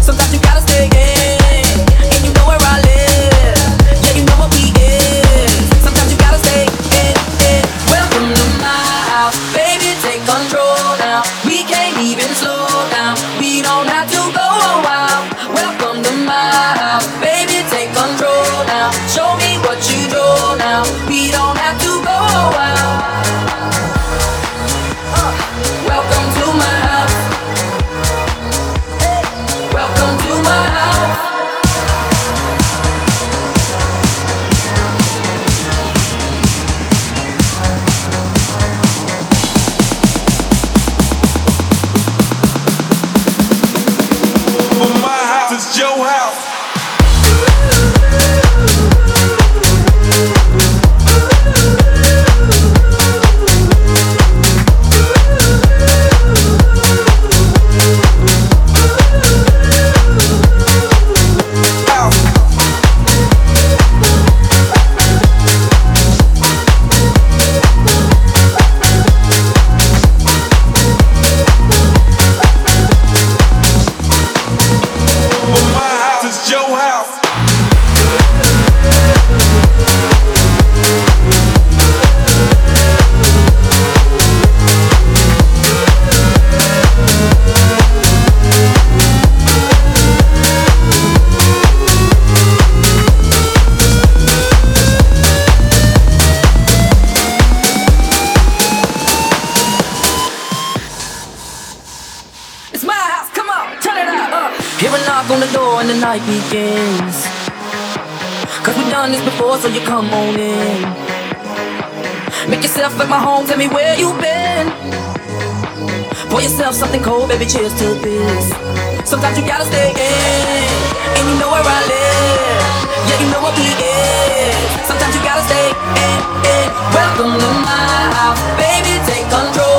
Sometimes you gotta stay in, and you know where I live. Yeah, you know what we is. Sometimes you gotta stay in. Welcome to my house, baby, take control now. We can't even slow down. We don't have to go out. Welcome to my house, baby, take control now. Show me what you do now. We don't have to go out. Welcome to my house. Welcome to my house. My house is your house. On the door and the night begins. Cause we've done this before, so you come on in. Make yourself at my home, tell me where you've been. Pour yourself something cold, baby, cheers to this. Sometimes you gotta stay in, and you know where I live. Yeah, you know what we is. Sometimes you gotta stay in. Welcome to my house, baby, take control.